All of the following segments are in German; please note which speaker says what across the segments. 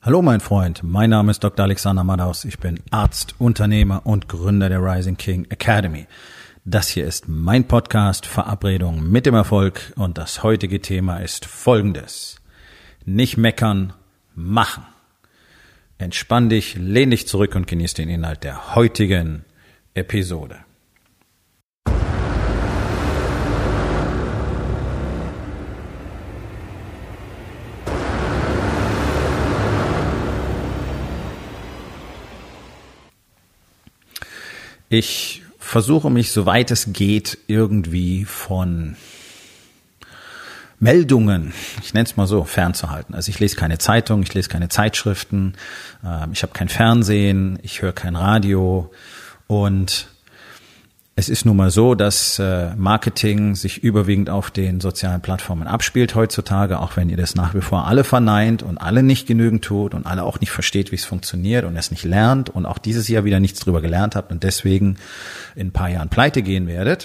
Speaker 1: Hallo mein Freund, mein Name ist Dr. Alexander Madaus. Ich bin Arzt, Unternehmer und Gründer der Rising King Academy. Das hier ist mein Podcast Verabredung mit dem Erfolg und das heutige Thema ist folgendes. Nicht meckern, machen. Entspann dich, lehn dich zurück und genieß den Inhalt der heutigen Episode. Ich versuche mich, soweit es geht, irgendwie von Meldungen, ich nenne es mal so, fernzuhalten. Also ich lese keine Zeitung, ich lese keine Zeitschriften, ich habe kein Fernsehen, ich höre kein Radio und es ist nun mal so, dass Marketing sich überwiegend auf den sozialen Plattformen abspielt heutzutage, auch wenn ihr das nach wie vor alle verneint und alle nicht genügend tut und alle auch nicht versteht, wie es funktioniert und es nicht lernt und auch dieses Jahr wieder nichts drüber gelernt habt und deswegen in ein paar Jahren pleite gehen werdet,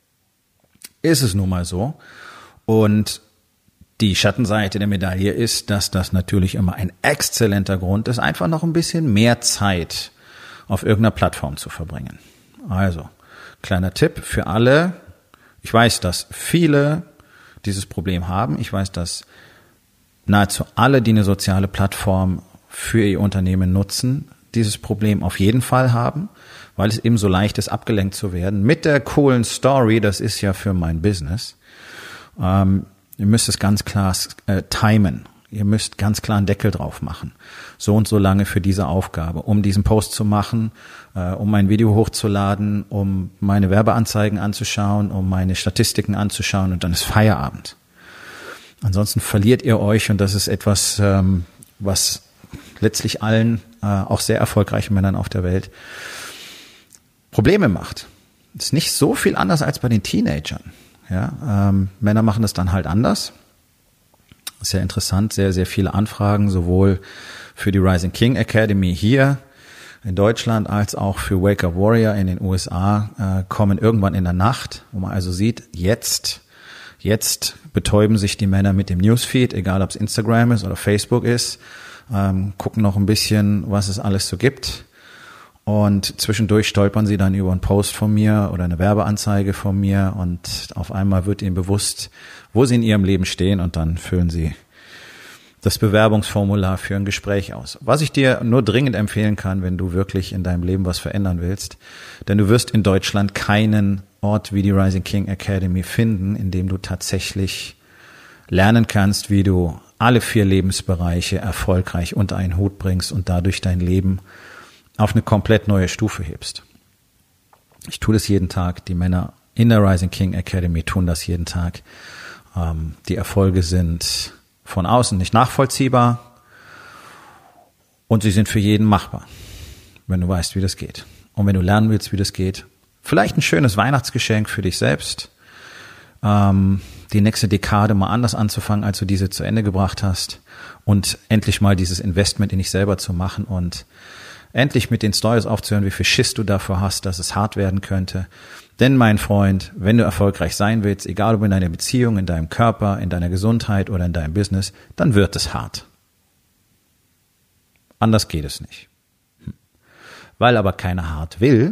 Speaker 1: ist es nun mal so. Und die Schattenseite der Medaille ist, dass das natürlich immer ein exzellenter Grund ist, einfach noch ein bisschen mehr Zeit auf irgendeiner Plattform zu verbringen. Also, kleiner Tipp für alle. Ich weiß, dass viele dieses Problem haben. Ich weiß, dass nahezu alle, die eine soziale Plattform für ihr Unternehmen nutzen, dieses Problem auf jeden Fall haben, weil es eben so leicht ist, abgelenkt zu werden. Mit der coolen Story, das ist ja für mein Business. Ihr müsst es ganz klar timen. Ihr müsst ganz klar einen Deckel drauf machen. So und so lange für diese Aufgabe, um diesen Post zu machen, um mein Video hochzuladen, um meine Werbeanzeigen anzuschauen, um meine Statistiken anzuschauen und dann ist Feierabend. Ansonsten verliert ihr euch und das ist etwas, was letztlich allen, auch sehr erfolgreichen Männern auf der Welt, Probleme macht. Das ist nicht so viel anders als bei den Teenagern. Ja, Männer machen das dann halt anders. Sehr interessant, sehr, sehr viele Anfragen, sowohl für die Rising King Academy hier in Deutschland als auch für Wake Up Warrior in den USA kommen irgendwann in der Nacht, wo man also sieht, jetzt betäuben sich die Männer mit dem Newsfeed, egal ob es Instagram ist oder Facebook ist, gucken noch ein bisschen, was es alles so gibt. Und zwischendurch stolpern sie dann über einen Post von mir oder eine Werbeanzeige von mir und auf einmal wird ihnen bewusst, wo sie in ihrem Leben stehen und dann füllen sie das Bewerbungsformular für ein Gespräch aus. Was ich dir nur dringend empfehlen kann, wenn du wirklich in deinem Leben was verändern willst, denn du wirst in Deutschland keinen Ort wie die Rising King Academy finden, in dem du tatsächlich lernen kannst, wie du alle 4 Lebensbereiche erfolgreich unter einen Hut bringst und dadurch dein Leben auf eine komplett neue Stufe hebst. Ich tue das jeden Tag, die Männer in der Rising King Academy tun das jeden Tag. Die Erfolge sind von außen nicht nachvollziehbar und sie sind für jeden machbar, wenn du weißt, wie das geht. Und wenn du lernen willst, wie das geht, vielleicht ein schönes Weihnachtsgeschenk für dich selbst, die nächste Dekade mal anders anzufangen, als du diese zu Ende gebracht hast und endlich mal dieses Investment in dich selber zu machen und endlich mit den Stories aufzuhören, wie viel Schiss du dafür hast, dass es hart werden könnte. Denn, mein Freund, wenn du erfolgreich sein willst, egal ob in deiner Beziehung, in deinem Körper, in deiner Gesundheit oder in deinem Business, dann wird es hart. Anders geht es nicht. Weil aber keiner hart will,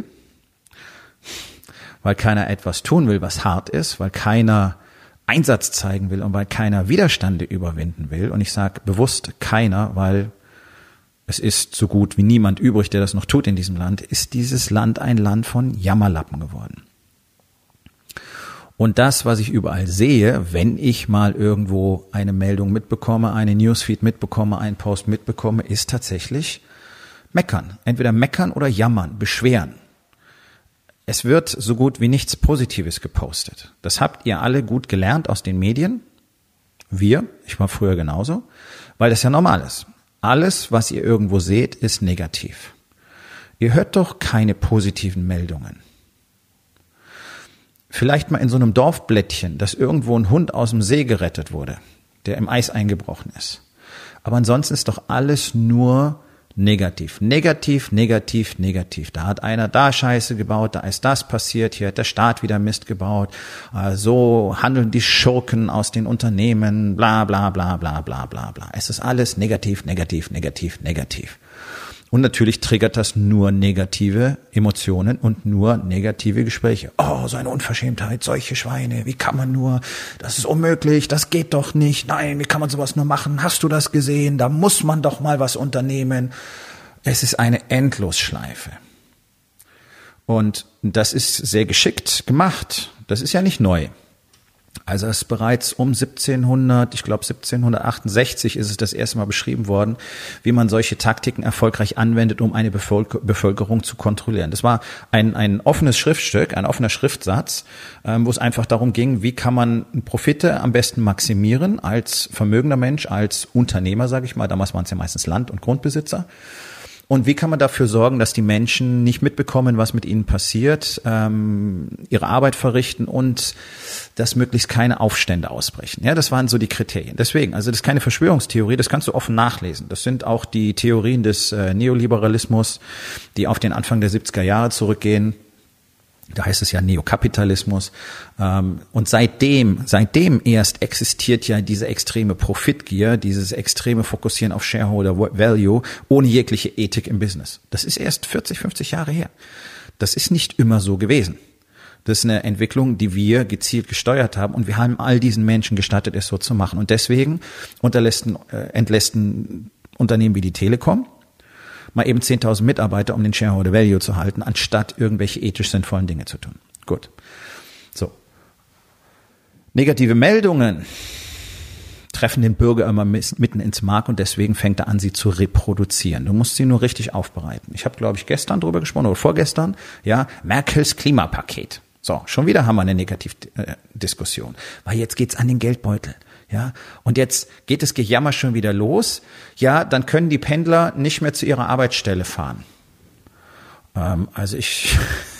Speaker 1: weil keiner etwas tun will, was hart ist, weil keiner Einsatz zeigen will und weil keiner Widerstände überwinden will. Und ich sage bewusst keiner, weil es ist so gut wie niemand übrig, der das noch tut in diesem Land, ist dieses Land ein Land von Jammerlappen geworden. Und das, was ich überall sehe, wenn ich mal irgendwo eine Meldung mitbekomme, eine Newsfeed mitbekomme, einen Post mitbekomme, ist tatsächlich meckern. Entweder meckern oder jammern, beschweren. Es wird so gut wie nichts Positives gepostet. Das habt ihr alle gut gelernt aus den Medien. Ich war früher genauso, weil das ja normal ist. Alles, was ihr irgendwo seht, ist negativ. Ihr hört doch keine positiven Meldungen. Vielleicht mal in so einem Dorfblättchen, dass irgendwo ein Hund aus dem See gerettet wurde, der im Eis eingebrochen ist. Aber ansonsten ist doch alles nur negativ, negativ, negativ, negativ. Da hat einer da Scheiße gebaut, da ist das passiert, hier hat der Staat wieder Mist gebaut, so handeln die Schurken aus den Unternehmen, bla bla bla bla bla bla bla. Es ist alles negativ, negativ, negativ, negativ. Und natürlich triggert das nur negative Emotionen und nur negative Gespräche. Oh, so eine Unverschämtheit, solche Schweine, wie kann man nur, das ist unmöglich, das geht doch nicht, nein, wie kann man sowas nur machen, hast du das gesehen, da muss man doch mal was unternehmen. Es ist eine Endlosschleife. Und das ist sehr geschickt gemacht, das ist ja nicht neu. Also es ist bereits um 1768 ist es das erste Mal beschrieben worden, wie man solche Taktiken erfolgreich anwendet, um eine Bevölkerung zu kontrollieren. Das war ein offenes Schriftstück, ein offener Schriftsatz, wo es einfach darum ging, wie kann man Profite am besten maximieren als vermögender Mensch, als Unternehmer, sage ich mal. Damals waren es ja meistens Land- und Grundbesitzer. Und wie kann man dafür sorgen, dass die Menschen nicht mitbekommen, was mit ihnen passiert, ihre Arbeit verrichten und dass möglichst keine Aufstände ausbrechen. Ja, das waren so die Kriterien. Deswegen, also das ist keine Verschwörungstheorie, das kannst du offen nachlesen. Das sind auch die Theorien des Neoliberalismus, die auf den Anfang der 70er Jahre zurückgehen. Da heißt es ja Neokapitalismus. Und seitdem erst existiert ja diese extreme Profitgier, dieses extreme Fokussieren auf Shareholder Value ohne jegliche Ethik im Business. Das ist erst 40, 50 Jahre her. Das ist nicht immer so gewesen. Das ist eine Entwicklung, die wir gezielt gesteuert haben und wir haben all diesen Menschen gestattet, es so zu machen. Und deswegen entlästen Unternehmen wie die Telekom mal eben 10.000 Mitarbeiter, um den Shareholder Value zu halten, anstatt irgendwelche ethisch sinnvollen Dinge zu tun. Gut. So. Negative Meldungen treffen den Bürger immer mitten ins Mark und deswegen fängt er an, sie zu reproduzieren. Du musst sie nur richtig aufbereiten. Ich habe, glaube ich, gestern drüber gesprochen oder vorgestern, ja, Merkels Klimapaket. So, schon wieder haben wir eine Negativdiskussion, weil jetzt geht's an den Geldbeutel. Ja, und jetzt geht das Gejammer schon wieder los. Ja, dann können die Pendler nicht mehr zu ihrer Arbeitsstelle fahren. Also ich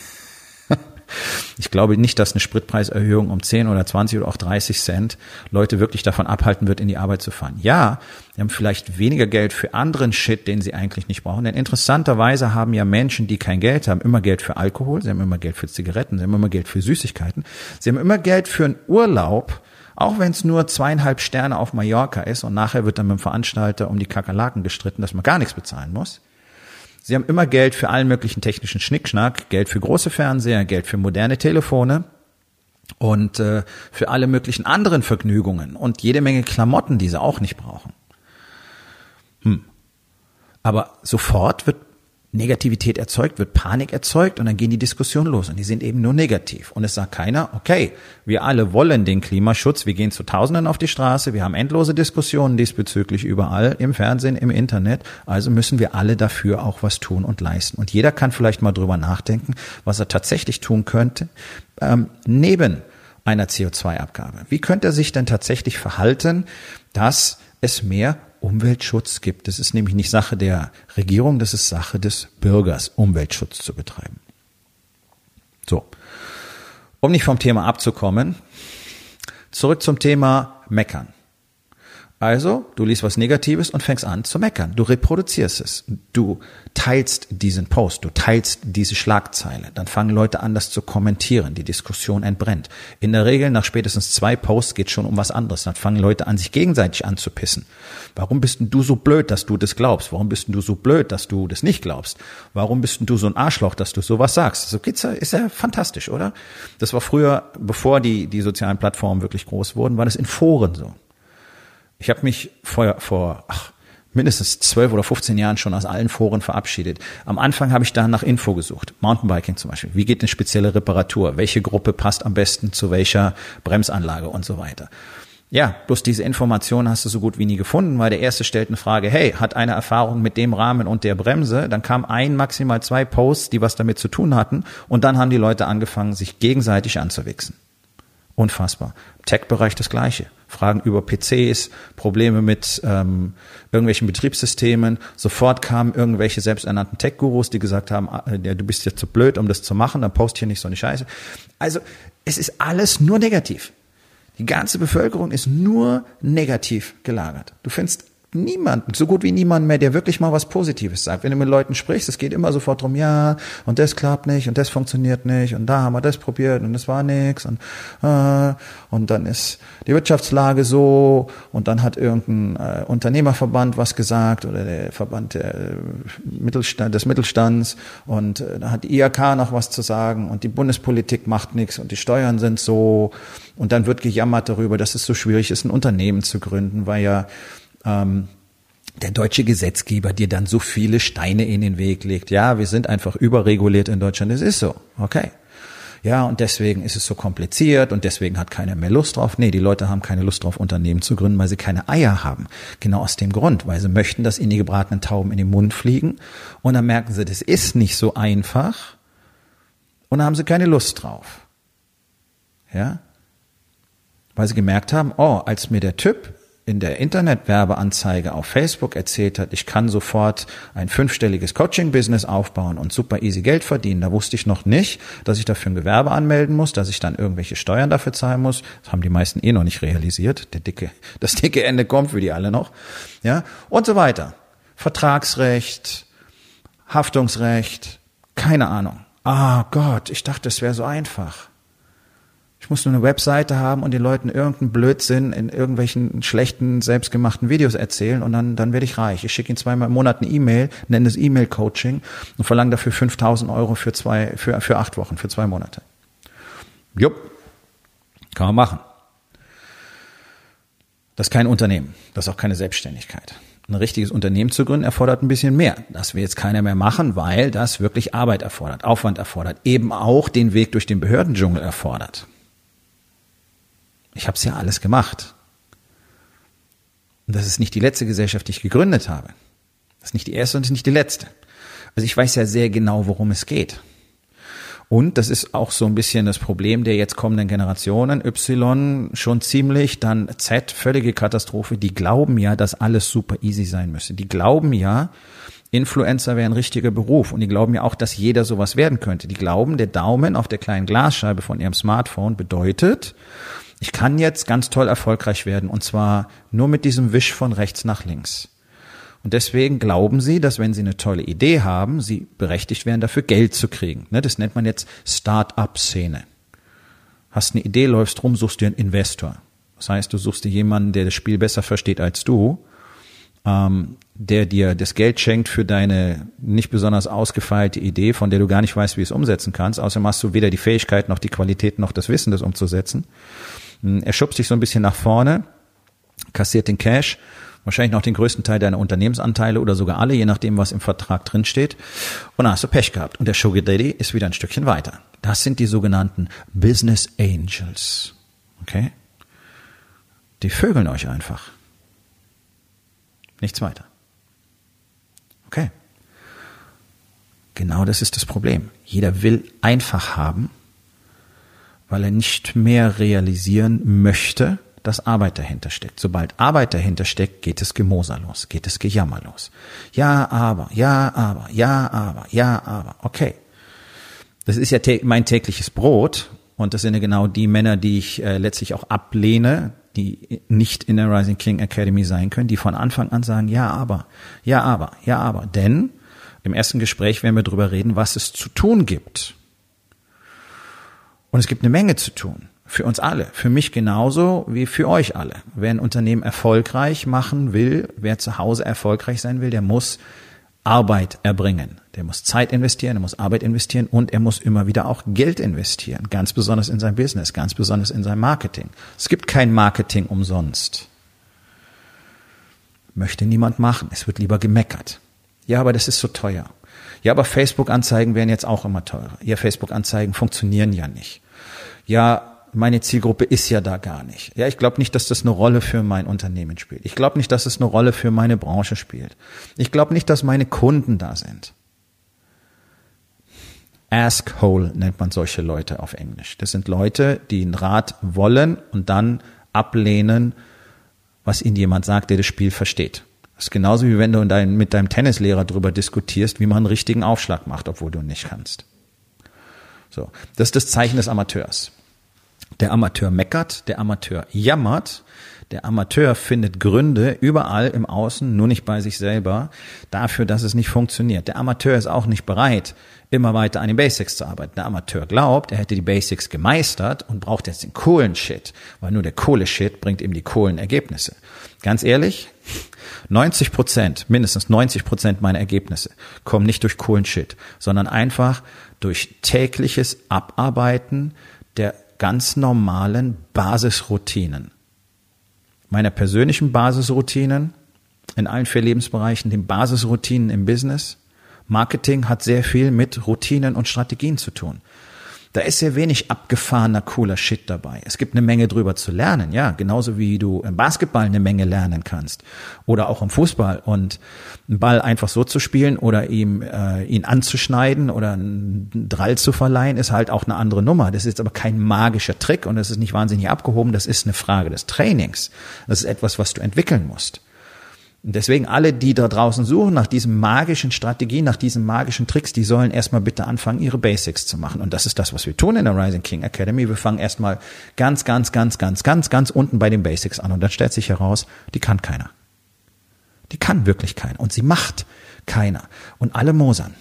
Speaker 1: glaube nicht, dass eine Spritpreiserhöhung um 10 oder 20 oder auch 30 Cent Leute wirklich davon abhalten wird, in die Arbeit zu fahren. Ja, sie haben vielleicht weniger Geld für anderen Shit, den sie eigentlich nicht brauchen. Denn interessanterweise haben ja Menschen, die kein Geld haben, immer Geld für Alkohol, sie haben immer Geld für Zigaretten, sie haben immer Geld für Süßigkeiten, sie haben immer Geld für einen Urlaub, auch wenn es nur 2,5 Sterne auf Mallorca ist und nachher wird dann mit dem Veranstalter um die Kakerlaken gestritten, dass man gar nichts bezahlen muss. Sie haben immer Geld für allen möglichen technischen Schnickschnack, Geld für große Fernseher, Geld für moderne Telefone und für alle möglichen anderen Vergnügungen und jede Menge Klamotten, die sie auch nicht brauchen. Aber sofort wird Negativität erzeugt, wird Panik erzeugt und dann gehen die Diskussionen los und die sind eben nur negativ. Und es sagt keiner, okay, wir alle wollen den Klimaschutz, wir gehen zu Tausenden auf die Straße, wir haben endlose Diskussionen diesbezüglich überall, im Fernsehen, im Internet, also müssen wir alle dafür auch was tun und leisten. Und jeder kann vielleicht mal drüber nachdenken, was er tatsächlich tun könnte, neben einer CO2-Abgabe. Wie könnte er sich denn tatsächlich verhalten, dass es mehr Umweltschutz gibt? Das ist nämlich nicht Sache der Regierung, das ist Sache des Bürgers, Umweltschutz zu betreiben. So, um nicht vom Thema abzukommen, zurück zum Thema Meckern. Also, du liest was Negatives und fängst an zu meckern. Du reproduzierst es. Du teilst diesen Post, du teilst diese Schlagzeile. Dann fangen Leute an, das zu kommentieren. Die Diskussion entbrennt. In der Regel, nach spätestens 2 Posts geht es schon um was anderes. Dann fangen Leute an, sich gegenseitig anzupissen. Warum bist denn du so blöd, dass du das glaubst? Warum bist denn du so blöd, dass du das nicht glaubst? Warum bist denn du so ein Arschloch, dass du sowas sagst? So geht's ja, ist ja fantastisch, oder? Das war früher, bevor die sozialen Plattformen wirklich groß wurden, war das in Foren so. Ich habe mich vor mindestens 12 oder 15 Jahren schon aus allen Foren verabschiedet. Am Anfang habe ich da nach Info gesucht. Mountainbiking zum Beispiel. Wie geht eine spezielle Reparatur? Welche Gruppe passt am besten zu welcher Bremsanlage und so weiter? Ja, bloß diese Information hast du so gut wie nie gefunden, weil der Erste stellt eine Frage, hey, hat eine Erfahrung mit dem Rahmen und der Bremse? Dann kam maximal 2 Posts, die was damit zu tun hatten und dann haben die Leute angefangen, sich gegenseitig anzuwichsen. Unfassbar. Im Tech-Bereich das Gleiche. Fragen über PCs, Probleme mit irgendwelchen Betriebssystemen. Sofort kamen irgendwelche selbsternannten Tech-Gurus, die gesagt haben, du bist ja zu blöd, um das zu machen, dann post hier nicht so eine Scheiße. Also es ist alles nur negativ. Die ganze Bevölkerung ist nur negativ gelagert. Du findest niemanden, so gut wie niemanden mehr, der wirklich mal was Positives sagt. Wenn du mit Leuten sprichst, es geht immer sofort drum, ja, und das klappt nicht und das funktioniert nicht und da haben wir das probiert und das war nix und dann ist die Wirtschaftslage so und dann hat irgendein Unternehmerverband was gesagt oder der Verband des Mittelstands und da hat die IHK noch was zu sagen und die Bundespolitik macht nichts und die Steuern sind so und dann wird gejammert darüber, dass es so schwierig ist, ein Unternehmen zu gründen, weil ja der deutsche Gesetzgeber dir dann so viele Steine in den Weg legt. Ja, wir sind einfach überreguliert in Deutschland, das ist so, okay. Ja, und deswegen ist es so kompliziert und deswegen hat keiner mehr Lust drauf. Nee, die Leute haben keine Lust drauf, Unternehmen zu gründen, weil sie keine Eier haben. Genau aus dem Grund, weil sie möchten, dass ihnen die gebratenen Tauben in den Mund fliegen und dann merken sie, das ist nicht so einfach und dann haben sie keine Lust drauf. Ja? Weil sie gemerkt haben, als mir der Typ in der Internetwerbeanzeige auf Facebook erzählt hat, ich kann sofort ein 5-stelliges Coaching-Business aufbauen und super easy Geld verdienen. Da wusste ich noch nicht, dass ich dafür ein Gewerbe anmelden muss, dass ich dann irgendwelche Steuern dafür zahlen muss. Das haben die meisten noch nicht realisiert. Das dicke Ende kommt für die alle noch. Ja, und so weiter. Vertragsrecht, Haftungsrecht, keine Ahnung. Ah Gott, ich dachte, es wäre so einfach. Ich muss nur eine Webseite haben und den Leuten irgendeinen Blödsinn in irgendwelchen schlechten, selbstgemachten Videos erzählen und dann werde ich reich. Ich schicke ihnen 2-mal im Monat eine E-Mail, nenne es E-Mail-Coaching und verlange dafür 5.000 € für 8 Wochen, für 2 Monate. Jupp, kann man machen. Das ist kein Unternehmen, das ist auch keine Selbstständigkeit. Ein richtiges Unternehmen zu gründen erfordert ein bisschen mehr. Das will jetzt keiner mehr machen, weil das wirklich Arbeit erfordert, Aufwand erfordert, eben auch den Weg durch den Behördendschungel erfordert. Ich habe es ja alles gemacht. Und das ist nicht die letzte Gesellschaft, die ich gegründet habe. Das ist nicht die erste und das ist nicht die letzte. Also ich weiß ja sehr genau, worum es geht. Und das ist auch so ein bisschen das Problem der jetzt kommenden Generationen. Y schon ziemlich, dann Z, völlige Katastrophe. Die glauben ja, dass alles super easy sein müsste. Die glauben ja, Influencer wäre ein richtiger Beruf. Und die glauben ja auch, dass jeder sowas werden könnte. Die glauben, der Daumen auf der kleinen Glasscheibe von ihrem Smartphone bedeutet, ich kann jetzt ganz toll erfolgreich werden und zwar nur mit diesem Wisch von rechts nach links. Und deswegen glauben sie, dass wenn sie eine tolle Idee haben, sie berechtigt wären, dafür Geld zu kriegen. Das nennt man jetzt Start-up-Szene. Hast eine Idee, läufst rum, suchst dir einen Investor. Das heißt, du suchst dir jemanden, der das Spiel besser versteht als du, der dir das Geld schenkt für deine nicht besonders ausgefeilte Idee, von der du gar nicht weißt, wie du es umsetzen kannst. Außerdem hast du weder die Fähigkeit noch die Qualität noch das Wissen, das umzusetzen. Er schubst dich so ein bisschen nach vorne, kassiert den Cash, wahrscheinlich noch den größten Teil deiner Unternehmensanteile oder sogar alle, je nachdem, was im Vertrag drinsteht. Und dann hast du Pech gehabt. Und der Sugar Daddy ist wieder ein Stückchen weiter. Das sind die sogenannten Business Angels. Okay? Die vögeln euch einfach. Nichts weiter. Okay. Genau das ist das Problem. Jeder will einfach haben, weil er nicht mehr realisieren möchte, dass Arbeit dahinter steckt. Sobald Arbeit dahinter steckt, geht es Gemoser los, geht es Gejammer los. Ja, aber. Okay. Das ist ja mein tägliches Brot und das sind ja genau die Männer, die ich letztlich auch ablehne, die nicht in der Rising King Academy sein können, die von Anfang an sagen, ja, aber. Denn im ersten Gespräch werden wir darüber reden, was es zu tun gibt. Und es gibt eine Menge zu tun. Für uns alle. Für mich genauso wie für euch alle. Wer ein Unternehmen erfolgreich machen will, wer zu Hause erfolgreich sein will, der muss Arbeit erbringen. Der muss Zeit investieren, er muss Arbeit investieren und er muss immer wieder auch Geld investieren. Ganz besonders in sein Business, ganz besonders in sein Marketing. Es gibt kein Marketing umsonst. Möchte niemand machen. Es wird lieber gemeckert. Ja, aber das ist so teuer. Ja, aber Facebook-Anzeigen werden jetzt auch immer teurer. Ja, Facebook-Anzeigen funktionieren ja nicht. Ja, meine Zielgruppe ist ja da gar nicht. Ja, ich glaube nicht, dass das eine Rolle für mein Unternehmen spielt. Ich glaube nicht, dass es eine Rolle für meine Branche spielt. Ich glaube nicht, dass meine Kunden da sind. Asshole nennt man solche Leute auf Englisch. Das sind Leute, die einen Rat wollen und dann ablehnen, was ihnen jemand sagt, der das Spiel versteht. Das ist genauso wie wenn du mit deinem Tennislehrer darüber diskutierst, wie man einen richtigen Aufschlag macht, obwohl du ihn nicht kannst. So, das ist das Zeichen des Amateurs. Der Amateur meckert, der Amateur jammert, Der Amateur findet Gründe überall im Außen, nur nicht bei sich selber, dafür, dass es nicht funktioniert. Der Amateur ist auch nicht bereit, immer weiter an den Basics zu arbeiten. Der Amateur glaubt, er hätte die Basics gemeistert und braucht jetzt den coolen Shit, weil nur der coole Shit bringt ihm die coolen Ergebnisse. Ganz ehrlich, 90%, mindestens 90% meiner Ergebnisse kommen nicht durch coolen Shit, sondern einfach durch tägliches Abarbeiten der ganz normalen Basisroutinen. Meiner persönlichen Basisroutinen in allen 4 Lebensbereichen, den Basisroutinen im Business. Marketing hat sehr viel mit Routinen und Strategien zu tun. Da ist sehr wenig abgefahrener, cooler Shit dabei. Es gibt eine Menge drüber zu lernen, ja, genauso wie du im Basketball eine Menge lernen kannst oder auch im Fußball. Und einen Ball einfach so zu spielen oder ihn anzuschneiden oder einen Drall zu verleihen, ist halt auch eine andere Nummer. Das ist jetzt aber kein magischer Trick und das ist nicht wahnsinnig abgehoben. Das ist eine Frage des Trainings. Das ist etwas, was du entwickeln musst. Und deswegen alle, die da draußen suchen nach diesen magischen Strategien, nach diesen magischen Tricks, die sollen erstmal bitte anfangen, ihre Basics zu machen. Und das ist das, was wir tun in der Rising King Academy. Wir fangen erstmal ganz unten bei den Basics an. Und dann stellt sich heraus, die kann keiner. Die kann wirklich keiner. Und sie macht keiner. Und alle mosern.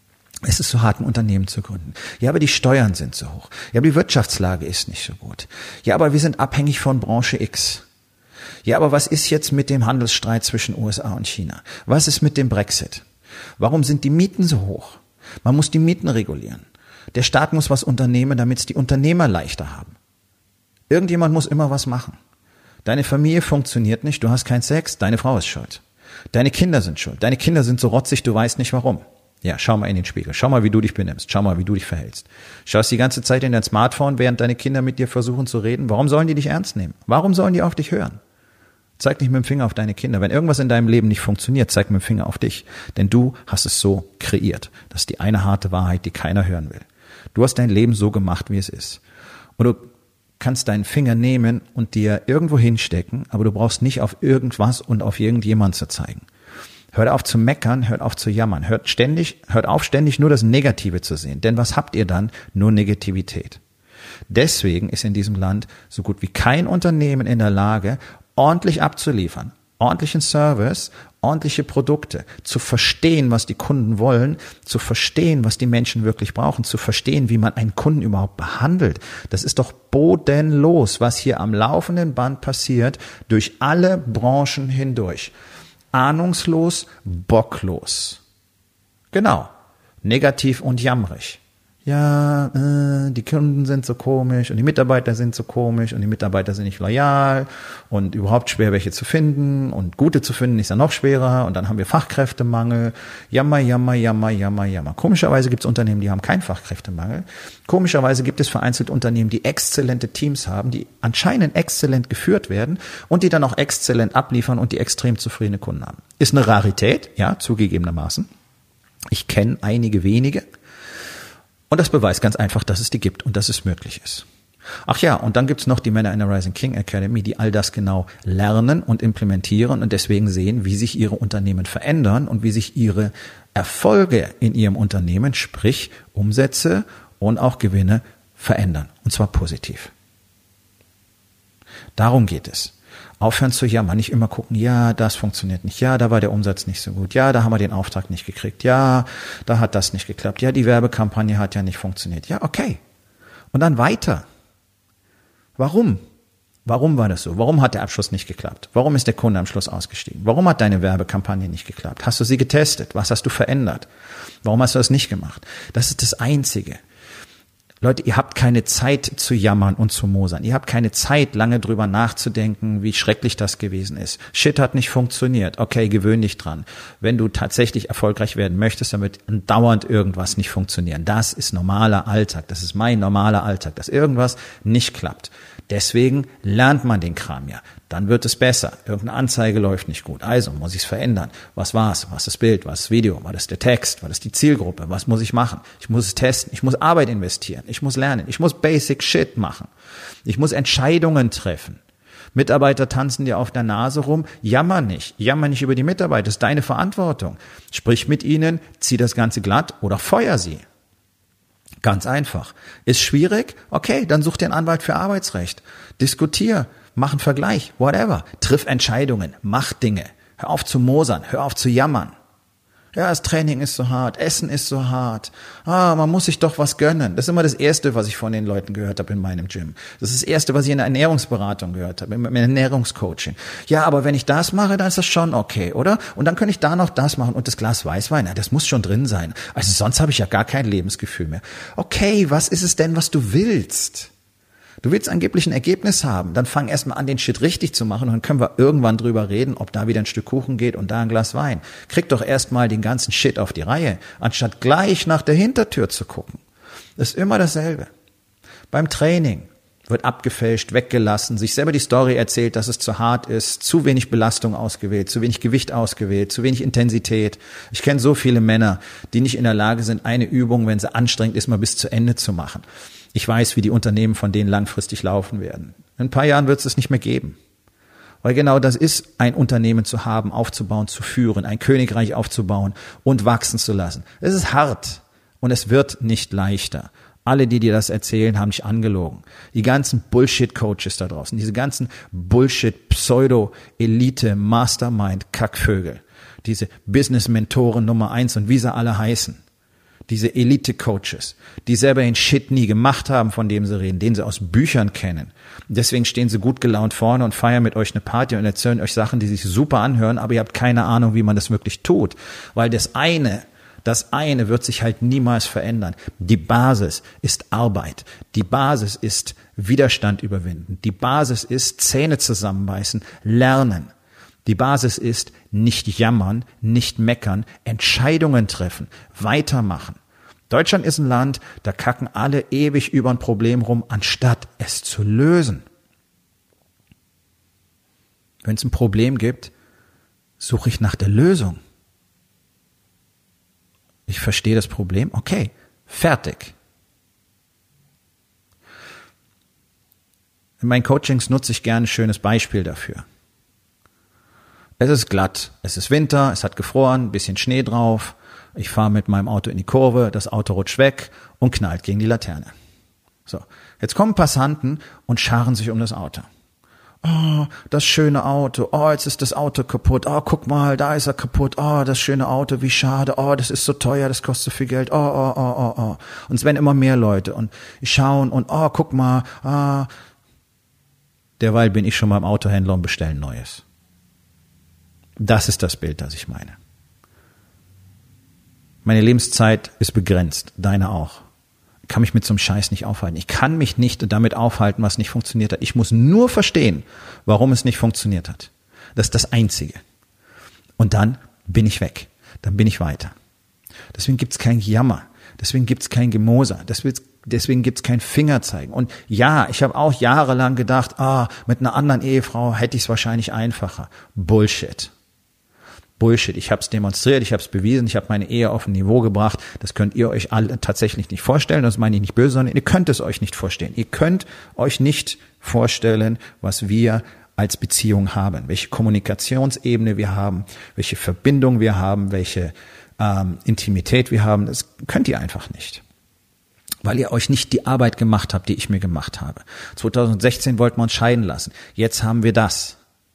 Speaker 1: Es ist so hart, ein Unternehmen zu gründen. Ja, aber die Steuern sind so hoch. Ja, aber die Wirtschaftslage ist nicht so gut. Ja, aber wir sind abhängig von Branche X. Ja, aber was ist jetzt mit dem Handelsstreit zwischen USA und China? Was ist mit dem Brexit? Warum sind die Mieten so hoch? Man muss die Mieten regulieren. Der Staat muss was unternehmen, damit es die Unternehmer leichter haben. Irgendjemand muss immer was machen. Deine Familie funktioniert nicht, du hast keinen Sex, deine Frau ist schuld. Deine Kinder sind schuld. Deine Kinder sind so rotzig, du weißt nicht warum. Ja, schau mal in den Spiegel. Schau mal, wie du dich benimmst. Schau mal, wie du dich verhältst. Schaust die ganze Zeit in dein Smartphone, während deine Kinder mit dir versuchen zu reden. Warum sollen die dich ernst nehmen? Warum sollen die auf dich hören? Zeig nicht mit dem Finger auf deine Kinder. Wenn irgendwas in deinem Leben nicht funktioniert, zeig mit dem Finger auf dich. Denn du hast es so kreiert. Das ist die eine harte Wahrheit, die keiner hören will. Du hast dein Leben so gemacht, wie es ist. Und du kannst deinen Finger nehmen und dir irgendwo hinstecken, aber du brauchst nicht auf irgendwas und auf irgendjemand zu zeigen. Hört auf zu meckern, hört auf zu jammern. Hört auf ständig nur das Negative zu sehen. Denn was habt ihr dann? Nur Negativität. Deswegen ist in diesem Land so gut wie kein Unternehmen in der Lage, ordentlich abzuliefern, ordentlichen Service, ordentliche Produkte, zu verstehen, was die Kunden wollen, zu verstehen, was die Menschen wirklich brauchen, zu verstehen, wie man einen Kunden überhaupt behandelt. Das ist doch bodenlos, was hier am laufenden Band passiert, durch alle Branchen hindurch. Ahnungslos, bocklos. Genau, negativ und jammrig. Ja, die Kunden sind so komisch und die Mitarbeiter sind so komisch und die Mitarbeiter sind nicht loyal und überhaupt schwer, welche zu finden und gute zu finden ist ja noch schwerer und dann haben wir Fachkräftemangel. Jammer. Komischerweise gibt es Unternehmen, die haben keinen Fachkräftemangel. Komischerweise gibt es vereinzelt Unternehmen, die exzellente Teams haben, die anscheinend exzellent geführt werden und die dann auch exzellent abliefern und die extrem zufriedene Kunden haben. Ist eine Rarität, ja, zugegebenermaßen. Ich kenne einige wenige. Und das beweist ganz einfach, dass es die gibt und dass es möglich ist. Ach ja, und dann gibt's noch die Männer in der Rising King Academy, die all das genau lernen und implementieren und deswegen sehen, wie sich ihre Unternehmen verändern und wie sich ihre Erfolge in ihrem Unternehmen, sprich Umsätze und auch Gewinne, verändern. Und zwar positiv. Darum geht es. Aufhören zu jammern, nicht immer gucken, ja, das funktioniert nicht, ja, da war der Umsatz nicht so gut, ja, da haben wir den Auftrag nicht gekriegt, ja, da hat das nicht geklappt, ja, die Werbekampagne hat ja nicht funktioniert, ja, okay. Und dann weiter. Warum? Warum war das so? Warum hat der Abschluss nicht geklappt? Warum ist der Kunde am Schluss ausgestiegen? Warum hat deine Werbekampagne nicht geklappt? Hast du sie getestet? Was hast du verändert? Warum hast du das nicht gemacht? Das ist das Einzige. Leute, ihr habt keine Zeit zu jammern und zu mosern. Ihr habt keine Zeit, lange drüber nachzudenken, wie schrecklich das gewesen ist. Shit hat nicht funktioniert. Okay, gewöhn dich dran. Wenn du tatsächlich erfolgreich werden möchtest, dann wird dauernd irgendwas nicht funktionieren. Das ist normaler Alltag. Das ist mein normaler Alltag, dass irgendwas nicht klappt. Deswegen lernt man den Kram ja. Dann wird es besser. Irgendeine Anzeige läuft nicht gut. Also muss ich es verändern. Was war's? Was ist das Bild? Was ist das Video? Was ist der Text? Was ist die Zielgruppe? Was muss ich machen? Ich muss es testen. Ich muss Arbeit investieren. Ich muss lernen. Ich muss Basic Shit machen. Ich muss Entscheidungen treffen. Mitarbeiter tanzen dir auf der Nase rum. Jammer nicht. Jammer nicht über die Mitarbeiter. Das ist deine Verantwortung. Sprich mit ihnen, zieh das Ganze glatt oder feuer sie. Ganz einfach. Ist schwierig? Okay, dann such dir einen Anwalt für Arbeitsrecht. Diskutier mach einen Vergleich, whatever. Triff Entscheidungen, mach Dinge. Hör auf zu mosern, hör auf zu jammern. Ja, das Training ist so hart, Essen ist so hart. Man muss sich doch was gönnen. Das ist immer das Erste, was ich von den Leuten gehört habe in meinem Gym. Das ist das Erste, was ich in der Ernährungsberatung gehört habe, im Ernährungscoaching. Ja, aber wenn ich das mache, dann ist das schon okay, oder? Und dann kann ich da noch das machen und das Glas Weißwein, ja, das muss schon drin sein. Also sonst habe ich ja gar kein Lebensgefühl mehr. Okay, was ist es denn, was du willst? Du willst angeblich ein Ergebnis haben, dann fang erstmal an, den Shit richtig zu machen und dann können wir irgendwann drüber reden, ob da wieder ein Stück Kuchen geht und da ein Glas Wein. Krieg doch erstmal den ganzen Shit auf die Reihe, anstatt gleich nach der Hintertür zu gucken. Das ist immer dasselbe. Beim Training wird abgefälscht, weggelassen, sich selber die Story erzählt, dass es zu hart ist, zu wenig Belastung ausgewählt, zu wenig Gewicht ausgewählt, zu wenig Intensität. Ich kenne so viele Männer, die nicht in der Lage sind, eine Übung, wenn sie anstrengend ist, mal bis zu Ende zu machen. Ich weiß, wie die Unternehmen von denen langfristig laufen werden. In ein paar Jahren wird es es nicht mehr geben. Weil genau das ist, ein Unternehmen zu haben, aufzubauen, zu führen, ein Königreich aufzubauen und wachsen zu lassen. Es ist hart und es wird nicht leichter. Alle, die dir das erzählen, haben dich angelogen. Die ganzen Bullshit-Coaches da draußen, diese ganzen Bullshit-Pseudo-Elite-Mastermind-Kackvögel, diese Business-Mentoren Nummer 1 und wie sie alle heißen. Diese Elite-Coaches, die selber den Shit nie gemacht haben, von dem sie reden, den sie aus Büchern kennen. Deswegen stehen sie gut gelaunt vorne und feiern mit euch eine Party und erzählen euch Sachen, die sich super anhören, aber ihr habt keine Ahnung, wie man das wirklich tut. Weil das eine wird sich halt niemals verändern. Die Basis ist Arbeit. Die Basis ist Widerstand überwinden. Die Basis ist Zähne zusammenbeißen, lernen. Die Basis ist nicht jammern, nicht meckern, Entscheidungen treffen, weitermachen. Deutschland ist ein Land, da kacken alle ewig über ein Problem rum, anstatt es zu lösen. Wenn es ein Problem gibt, suche ich nach der Lösung. Ich verstehe das Problem, okay, fertig. In meinen Coachings nutze ich gerne ein schönes Beispiel dafür. Es ist glatt, es ist Winter, es hat gefroren, ein bisschen Schnee drauf. Ich fahre mit meinem Auto in die Kurve, das Auto rutscht weg und knallt gegen die Laterne. So, jetzt kommen Passanten und scharen sich um das Auto. Oh, das schöne Auto. Oh, jetzt ist das Auto kaputt. Oh, guck mal, da ist er kaputt. Oh, das schöne Auto, wie schade. Oh, das ist so teuer, das kostet so viel Geld. Oh. Und es werden immer mehr Leute und schauen und oh, guck mal. Derweil bin ich schon beim Autohändler und bestelle ein neues. Das ist das Bild, das ich meine. Meine Lebenszeit ist begrenzt, deine auch. Ich kann mich mit so einem Scheiß nicht aufhalten. Ich kann mich nicht damit aufhalten, was nicht funktioniert hat. Ich muss nur verstehen, warum es nicht funktioniert hat. Das ist das Einzige. Und dann bin ich weg. Dann bin ich weiter. Deswegen gibt's kein Jammer. Deswegen gibt's kein Gemoser. Deswegen gibt's kein Fingerzeigen. Und ja, ich habe auch jahrelang gedacht, mit einer anderen Ehefrau hätte ich es wahrscheinlich einfacher. Bullshit. Ich habe es demonstriert, ich habe es bewiesen, ich habe meine Ehe auf ein Niveau gebracht. Das könnt ihr euch alle tatsächlich nicht vorstellen. Das meine ich nicht böse, sondern ihr könnt es euch nicht vorstellen. Ihr könnt euch nicht vorstellen, was wir als Beziehung haben, welche Kommunikationsebene wir haben, welche Verbindung wir haben, welche Intimität wir haben. Das könnt ihr einfach nicht, weil ihr euch nicht die Arbeit gemacht habt, die ich mir gemacht habe. 2016 wollten wir uns scheiden lassen. Jetzt haben wir das.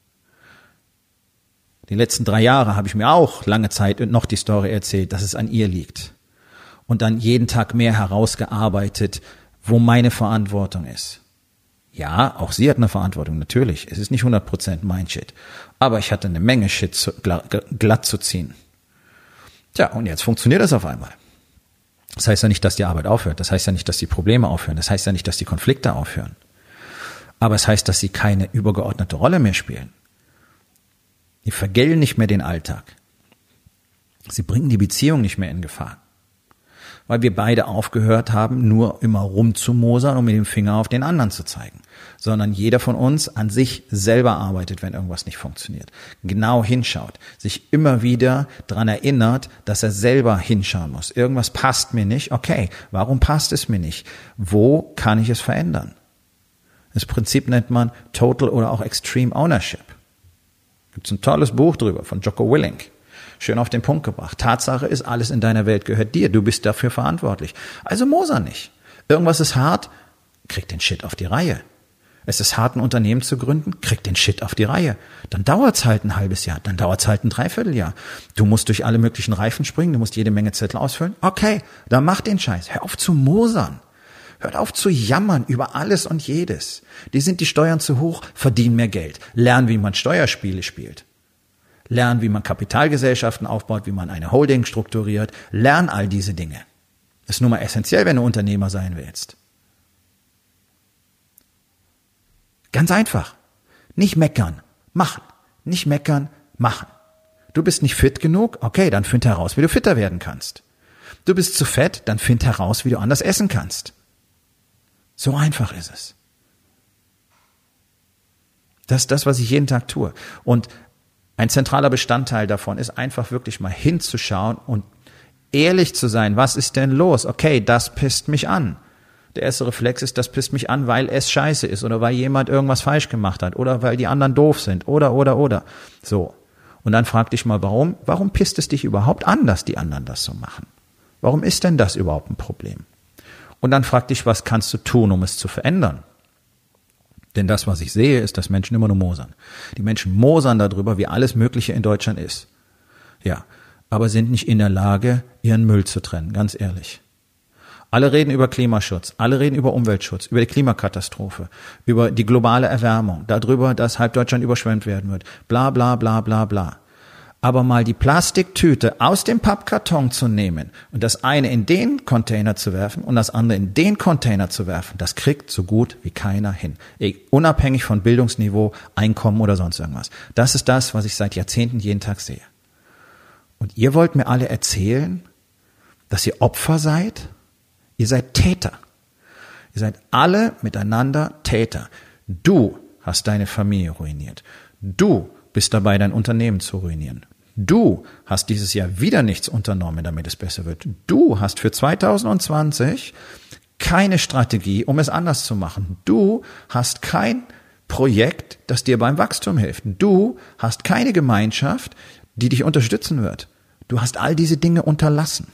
Speaker 1: Die letzten 3 Jahre habe ich mir auch lange Zeit noch die Story erzählt, dass es an ihr liegt. Und dann jeden Tag mehr herausgearbeitet, wo meine Verantwortung ist. Ja, auch sie hat eine Verantwortung, natürlich. Es ist nicht 100% mein Shit. Aber ich hatte eine Menge Shit glatt zu ziehen. Tja, und jetzt funktioniert das auf einmal. Das heißt ja nicht, dass die Arbeit aufhört. Das heißt ja nicht, dass die Probleme aufhören. Das heißt ja nicht, dass die Konflikte aufhören. Aber es heißt, dass sie keine übergeordnete Rolle mehr spielen. Die vergällen nicht mehr den Alltag. Sie bringen die Beziehung nicht mehr in Gefahr. Weil wir beide aufgehört haben, nur immer rumzumosern und mit dem Finger auf den anderen zu zeigen. Sondern jeder von uns an sich selber arbeitet, wenn irgendwas nicht funktioniert. Genau hinschaut. Sich immer wieder daran erinnert, dass er selber hinschauen muss. Irgendwas passt mir nicht. Okay, warum passt es mir nicht? Wo kann ich es verändern? Das Prinzip nennt man Total oder auch Extreme Ownership. Gibt es ein tolles Buch drüber von Jocko Willink. Schön auf den Punkt gebracht. Tatsache ist, alles in deiner Welt gehört dir. Du bist dafür verantwortlich. Also moser nicht. Irgendwas ist hart, krieg den Shit auf die Reihe. Es ist hart, ein Unternehmen zu gründen. Krieg den Shit auf die Reihe. Dann dauert's halt ein halbes Jahr. Dann dauert's halt ein Dreivierteljahr. Du musst durch alle möglichen Reifen springen. Du musst jede Menge Zettel ausfüllen. Okay, dann mach den Scheiß. Hör auf zu mosern. Hört auf zu jammern über alles und jedes. Die sind die Steuern zu hoch, verdienen mehr Geld. Lern, wie man Steuerspiele spielt. Lern, wie man Kapitalgesellschaften aufbaut, wie man eine Holding strukturiert. Lern all diese Dinge. Das ist nun mal essentiell, wenn du Unternehmer sein willst. Ganz einfach. Nicht meckern, machen. Nicht meckern, machen. Du bist nicht fit genug? Okay, dann find heraus, wie du fitter werden kannst. Du bist zu fett? Dann find heraus, wie du anders essen kannst. So einfach ist es. Das ist das, was ich jeden Tag tue. Und ein zentraler Bestandteil davon ist einfach wirklich mal hinzuschauen und ehrlich zu sein. Was ist denn los? Okay, das pisst mich an. Der erste Reflex ist, das pisst mich an, weil es scheiße ist oder weil jemand irgendwas falsch gemacht hat oder weil die anderen doof sind oder. So. Und dann frag dich mal, warum? Warum pisst es dich überhaupt an, dass die anderen das so machen? Warum ist denn das überhaupt ein Problem? Und dann frag dich, was kannst du tun, um es zu verändern? Denn das, was ich sehe, ist, dass Menschen immer nur mosern. Die Menschen mosern darüber, wie alles Mögliche in Deutschland ist. Ja, aber sind nicht in der Lage, ihren Müll zu trennen, ganz ehrlich. Alle reden über Klimaschutz, alle reden über Umweltschutz, über die Klimakatastrophe, über die globale Erwärmung, darüber, dass halb Deutschland überschwemmt werden wird, bla bla bla bla bla. Aber mal die Plastiktüte aus dem Pappkarton zu nehmen und das eine in den Container zu werfen und das andere in den Container zu werfen, das kriegt so gut wie keiner hin. Unabhängig von Bildungsniveau, Einkommen oder sonst irgendwas. Das ist das, was ich seit Jahrzehnten jeden Tag sehe. Und ihr wollt mir alle erzählen, dass ihr Opfer seid? Ihr seid Täter. Ihr seid alle miteinander Täter. Du hast deine Familie ruiniert. Du bist dabei, dein Unternehmen zu ruinieren. Du hast dieses Jahr wieder nichts unternommen, damit es besser wird. Du hast für 2020 keine Strategie, um es anders zu machen. Du hast kein Projekt, das dir beim Wachstum hilft. Du hast keine Gemeinschaft, die dich unterstützen wird. Du hast all diese Dinge unterlassen.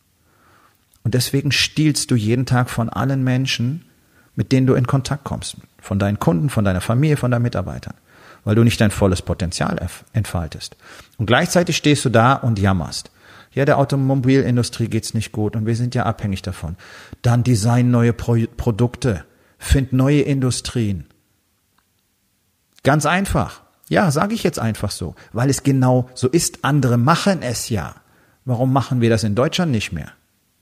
Speaker 1: Und deswegen stiehlst du jeden Tag von allen Menschen, mit denen du in Kontakt kommst. Von deinen Kunden, von deiner Familie, von deinen Mitarbeitern. Weil du nicht dein volles Potenzial entfaltest. Und gleichzeitig stehst du da und jammerst. Ja, der Automobilindustrie geht's nicht gut und wir sind ja abhängig davon. Dann design neue Produkte. Find neue Industrien. Ganz einfach. Ja, sage ich jetzt einfach so. Weil es genau so ist. Andere machen es ja. Warum machen wir das in Deutschland nicht mehr?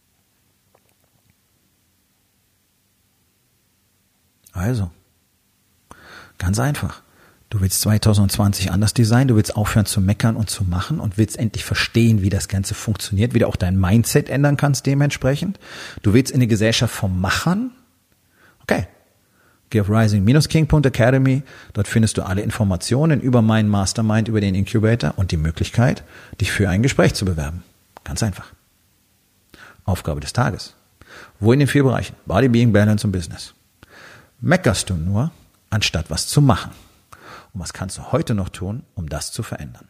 Speaker 1: Also, ganz einfach. Du willst 2020 anders designen, du willst aufhören zu meckern und zu machen und willst endlich verstehen, wie das Ganze funktioniert, wie du auch dein Mindset ändern kannst dementsprechend. Du willst in eine Gesellschaft vom Machern. Okay. Geh auf rising-king.academy. Dort findest du alle Informationen über meinen Mastermind, über den Incubator und die Möglichkeit, dich für ein Gespräch zu bewerben. Ganz einfach. Aufgabe des Tages. Wo in den 4 Bereichen? Body, Being, Balance und Business. Meckerst du nur, anstatt was zu machen? Und was kannst du heute noch tun, um das zu verändern?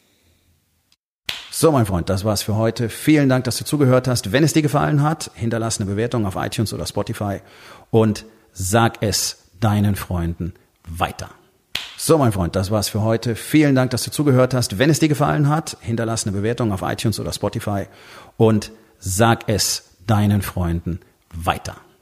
Speaker 1: So, mein Freund, das war's für heute. Vielen Dank, dass du zugehört hast. Wenn es dir gefallen hat, hinterlass eine Bewertung auf iTunes oder Spotify und sag es deinen Freunden weiter. So, mein Freund, das war's für heute. Vielen Dank, dass du zugehört hast. Wenn es dir gefallen hat, hinterlass eine Bewertung auf iTunes oder Spotify und sag es deinen Freunden weiter.